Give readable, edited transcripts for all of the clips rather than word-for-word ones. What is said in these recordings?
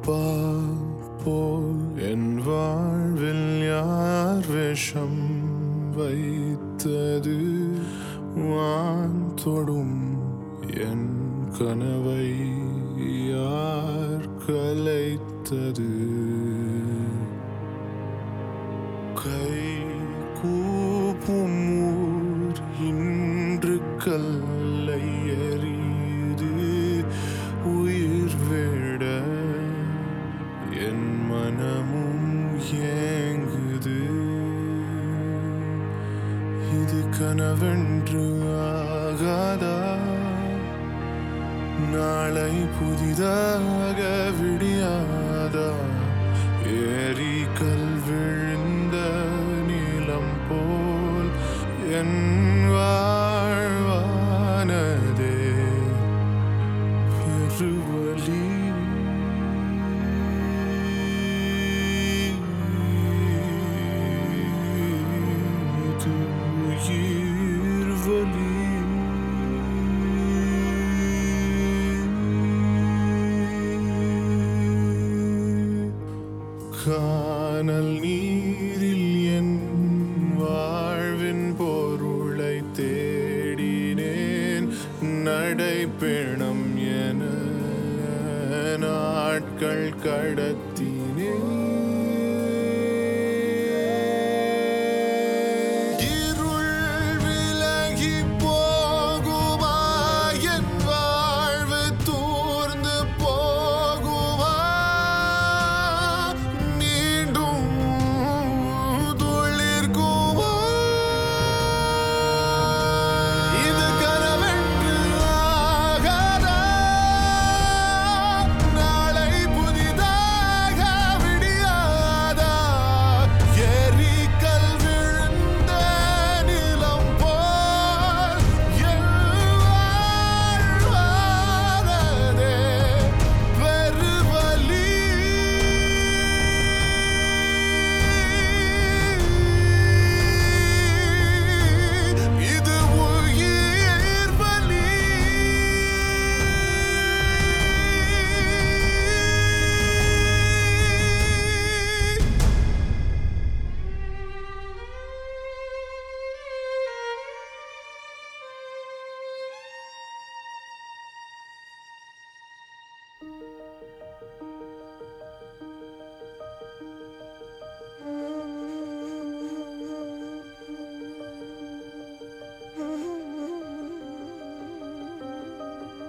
போல் என் வாழ்வில் யார் விஷம் வைத்தது வான் தொடும் என் கனவை யார் கலைத்தது கை கூப்பும் ஊர் இன்று கல்லை எறியுது உயிர் விட என் மனமும் ஏங்குது இது கனவென்று ஆகாதா நாளை புதிதாக விடியாதா ஏரி கல் விழுந்த நீளம் போல் என் வாழ்வானதே பெருவலி உயிர் வலி கானல் நீரில் என் வாழ்வின் பொருளை தேடினேன் நடைப்பயணம் என நாட்கள் கடத்தினேன்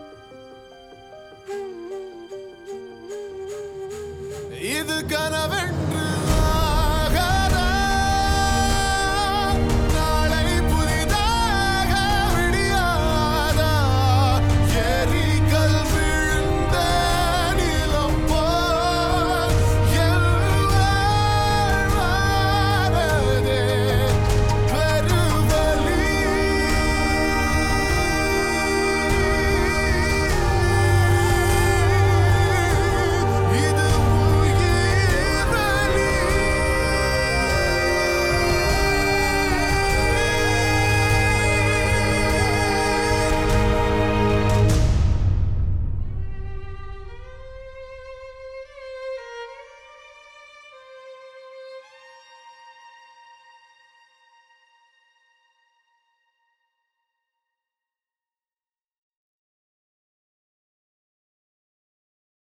இது கனவென்று